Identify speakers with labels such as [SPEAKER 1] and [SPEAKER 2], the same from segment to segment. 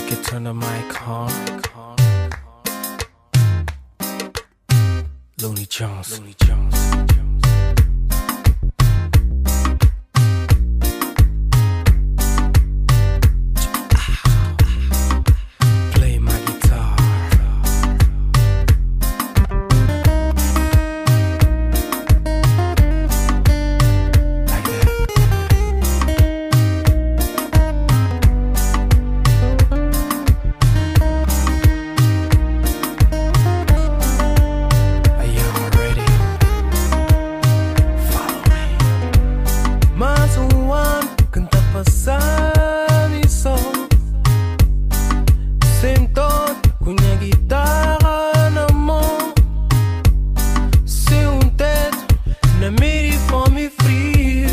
[SPEAKER 1] could turn the mic on. Looney Jones. Play my guitar. Like that. Are y'all ready? Follow me. Mais ano canta passar e só sentou com a guitarra na mão, sem teto, na mira e fome frio,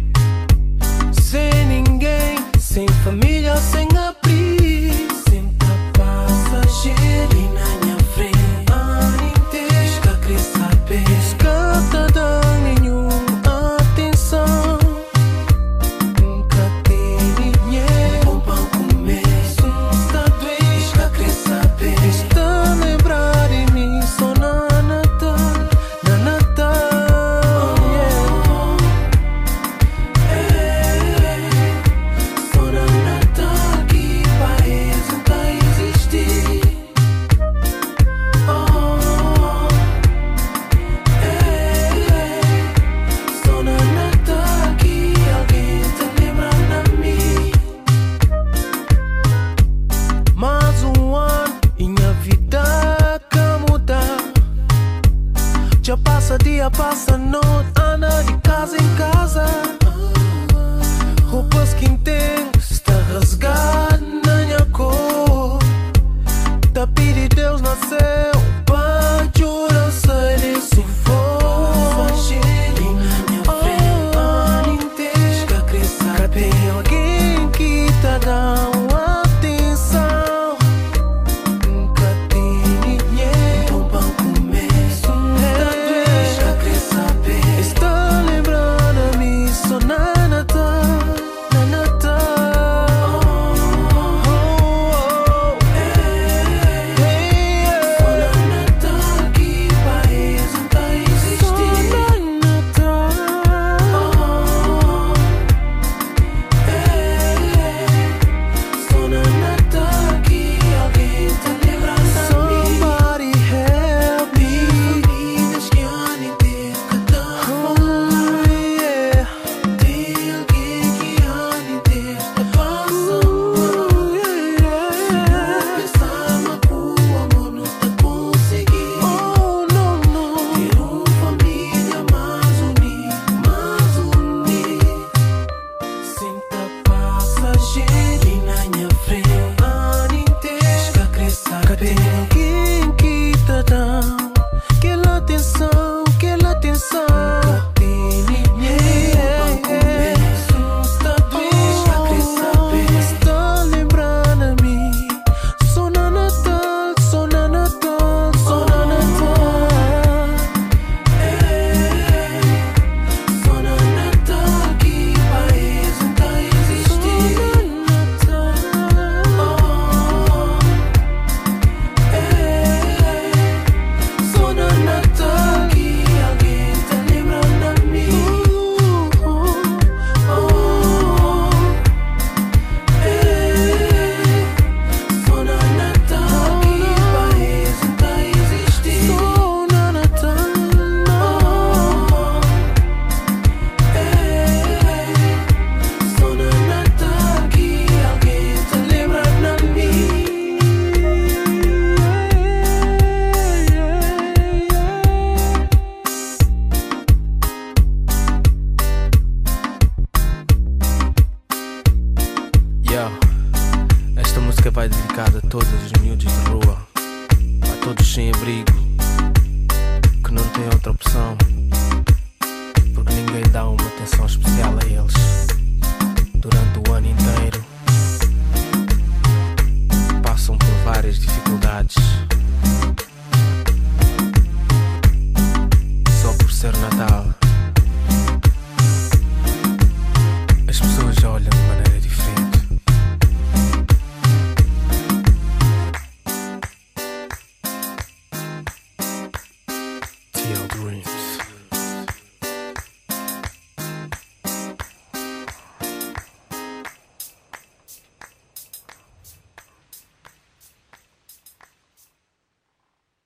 [SPEAKER 1] sem ninguém, sem família, sem abrigo. Senta passageiro e na minha frente, ano inteiro, esca quer saber, escata dá nenhuma atenção. Nunca tem dinheiro, bom pão comer, está doente, esca quer saber, está a lembrar de mim só na Natal, yeah. Só na Natal que país não tá existir. Só na Natal que alguém tá lembrando de mim. Mais ano e minha vida que mudar. Já passa dia, passa noite, anda de casa em casa. Roupas que tem está rasgada na minha cor. Tá pedindo Deus nasceu pra chorar, sai desse fogo. Ano inteiro, cadê alguém que tá dando atenção? Nunca tem dinheiro, bom pão comer, está doente, quer saber, está lembrando a mim só na Natal, na Natal. Só na Natal que país não tá existir. Só na Natal. Só na Natal que alguém tá lembrando de mim. Somebody help me. Vidas que ano inteiro cada yeah. Tem alguém que ano inteiro tá passando. Pensar mas o amor não tá conseguindo. Oh, não. Ter família mais unir. Senta passageiro e na minha frente, ano inteiro, esca quer saber, cadê alguém que tá dando aquela atenção, aquela atenção? Nunca tem ninguém, está doente, quer saber, está lembrando a mim só na Natal, só na Natal, só na Natal. Só na Natal que país não tá existir. Só na Natal que alguém tá lembrando de mim. Só na Natal que país não tá existir. Só na Natal. Só na Natal que alguém tá lembrando de mim. Yo, esta música vai dedicada a todos os miúdos de rua, a todos sem abrigo, que não têm outra opção, porque ninguém dá uma atenção especial a eles durante o ano inteiro. Passam por várias dificuldades só por ser Natal.